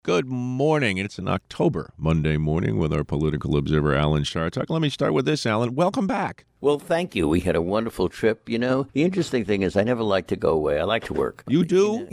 Good morning. It's an October Monday morning with our political observer, Alan Chartok. Let me start with this, Alan. Welcome back. Well, thank you. We had a wonderful trip. You know, the interesting thing is I never like to go away. I like to work. You do?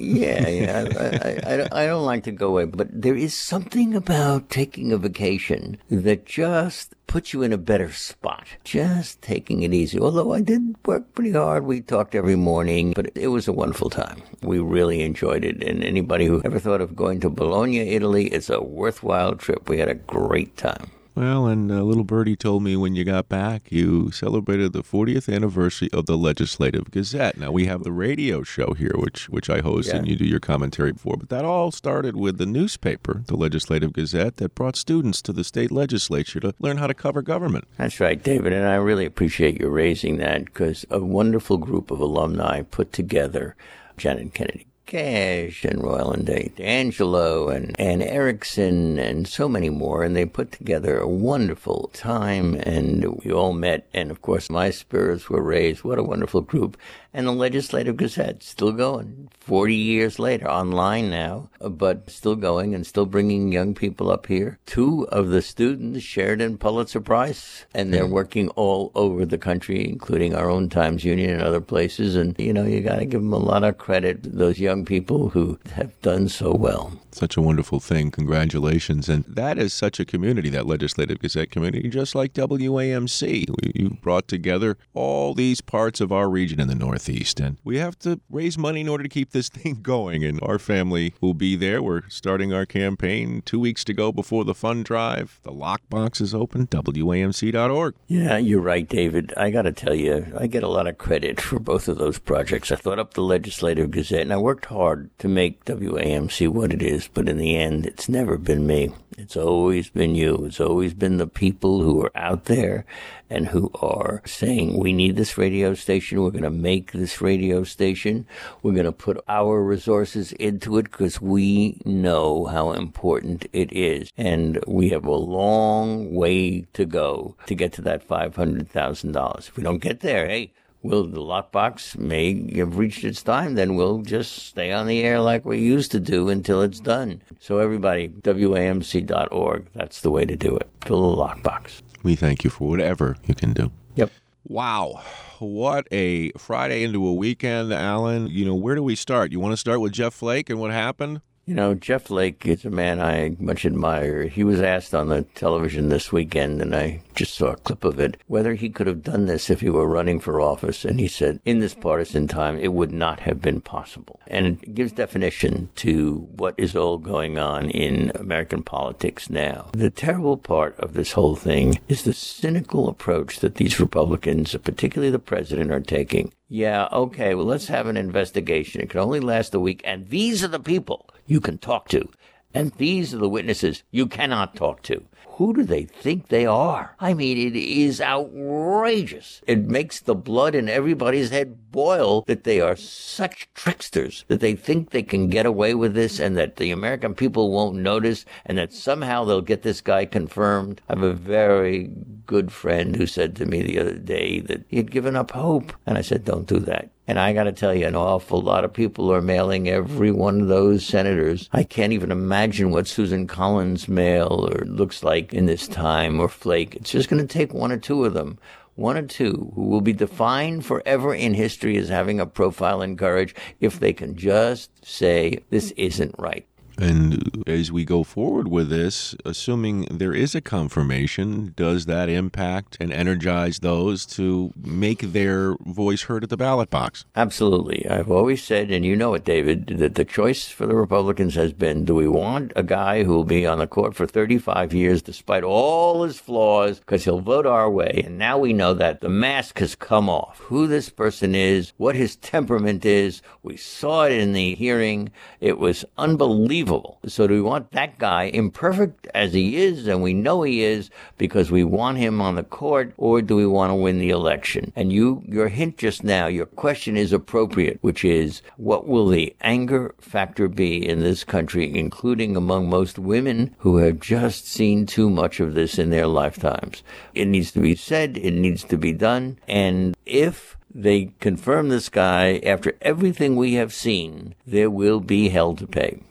Yeah. I don't like to go away. But there is something about taking a vacation that just puts you in a better spot. Just taking it easy. Although I did work pretty hard. We talked every morning, but it was a wonderful time. We really enjoyed it. And anybody who ever thought of going to Bologna, Italy, it's a worthwhile trip. We had a great time. Well, and little birdie told me when you got back, you celebrated the 40th anniversary of the Legislative Gazette. Now, we have the radio show here, which I host, and you do your commentary for. But that all started with the newspaper, the Legislative Gazette, that brought students to the state legislature to learn how to cover government. That's right, David, and I really appreciate you raising that because a wonderful group of alumni put together Janet Kennedy Cash and Royland D'Angelo and Ann Erickson and so many more, and they put together a wonderful time, and we all met, and of course my spirits were raised. What a wonderful group. And the Legislative Gazette, still going, 40 years later, online now, but still going and still bringing young people up here. Two of the students shared in Pulitzer Prize, and they're working all over the country, including our own Times Union and other places, and, you know, you got to give them a lot of credit, those young people who have done so well. Such a wonderful thing. Congratulations. And that is such a community, that Legislative Gazette community, just like WAMC. You brought together all these parts of our region in the Northeast. And we have to raise money in order to keep this thing going. And our family will be there. We're starting our campaign 2 weeks to go before the fund drive. The lockbox is open, WAMC.org. Yeah, you're right, David. I got to tell you, I get a lot of credit for both of those projects. I thought up the Legislative Gazette, and I worked hard to make WAMC what it is. But in the end, it's never been me. It's always been you. It's always been the people who are out there and who are saying, we need this radio station. We're going to make this radio station. We're going to put our resources into it because we know how important it is. And we have a long way to go to get to that $500,000. If we don't get there, hey, the lockbox may have reached its time, then we'll just stay on the air like we used to do until it's done. So everybody, WAMC.org, that's the way to do it. Fill the lockbox. We thank you for whatever you can do. Yep. Wow. What a Friday into a weekend, Alan. You know, where do we start? You want to start with Jeff Flake and what happened? You know, Jeff Flake is a man I much admire. He was asked on the television this weekend, and I just saw a clip of it, whether he could have done this if he were running for office. And he said, in this partisan time, it would not have been possible. And it gives definition to what is all going on in American politics now. The terrible part of this whole thing is the cynical approach that these Republicans, particularly the president, are taking. Yeah, okay, well, let's have an investigation. It can only last a week, and these are the people you can talk to, and these are the witnesses you cannot talk to. Who do they think they are? I mean, it is outrageous. It makes the blood in everybody's head boil that they are such tricksters, that they think they can get away with this and that the American people won't notice and that somehow they'll get this guy confirmed. I have a very good friend who said to me the other day that he had given up hope. And I said, don't do that. And I got to tell you, an awful lot of people are mailing every one of those senators. I can't even imagine what Susan Collins' mail or looks like in this time, or Flake. It's just going to take one or two of them. One or two who will be defined forever in history as having a profile and courage if they can just say, this isn't right. And as we go forward with this, assuming there is a confirmation, does that impact and energize those to make their voice heard at the ballot box? Absolutely. I've always said, and you know it, David, that the choice for the Republicans has been, do we want a guy who will be on the court for 35 years despite all his flaws because he'll vote our way? And now we know that the mask has come off. Who this person is, what his temperament is. We saw it in the hearing. It was unbelievable. So do we want that guy, imperfect as he is, and we know he is, because we want him on the court, or do we want to win the election? And your hint just now, your question is appropriate, which is, what will the anger factor be in this country, including among most women who have just seen too much of this in their lifetimes? It needs to be said, it needs to be done, and if they confirm this guy after everything we have seen, there will be hell to pay.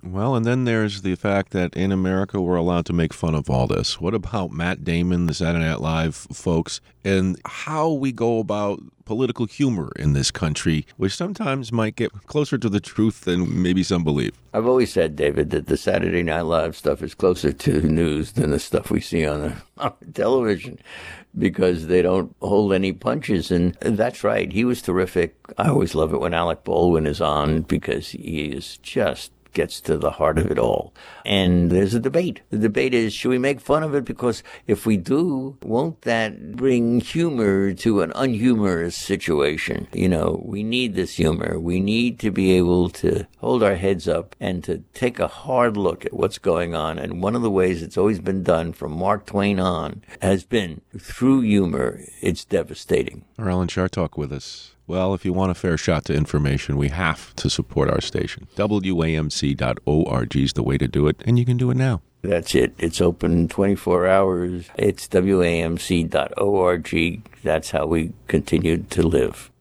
Well, and then there's the fact that in America we're allowed to make fun of all this. What about Matt Damon, the Saturday Night Live folks, and how we go about political humor in this country, which sometimes might get closer to the truth than maybe some believe? I've always said, David, that the Saturday Night Live stuff is closer to news than the stuff we see on television, because they don't hold any punches. And that's right. He was terrific. I always love it when Alec Baldwin is on, because he is just gets to the heart of it all. And there's a debate. The debate is, should we make fun of it? Because if we do, won't that bring humor to an unhumorous situation? You know, we need this humor. We need to be able to hold our heads up and to take a hard look at what's going on. And one of the ways it's always been done from Mark Twain on has been through humor. It's devastating. Alan Chartock with us. Well, if you want a fair shot to information, we have to support our station. WAMC.org is the way to do it, and you can do it now. That's it. It's open 24 hours. It's WAMC.org. That's how we continue to live.